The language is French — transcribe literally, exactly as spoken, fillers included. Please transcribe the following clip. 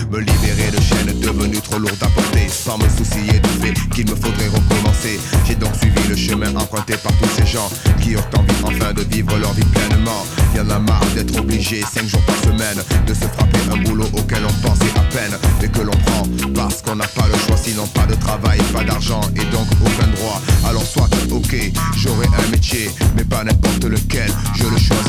Me libérer de chaînes devenues trop lourdes à porter, sans me soucier du fait qu'il me faudrait recommencer. J'ai donc suivi le chemin emprunté par tous ces gens qui ont envie enfin de vivre leur vie pleinement. Y'en a marre d'être obligé cinq jours par semaine de se frapper un boulot auquel on pensait à peine, mais que l'on prend parce qu'on n'a pas le choix. Sinon pas de travail, pas d'argent et donc aucun droit. Alors soit ok, j'aurai un métier, mais pas n'importe lequel. Je le choisis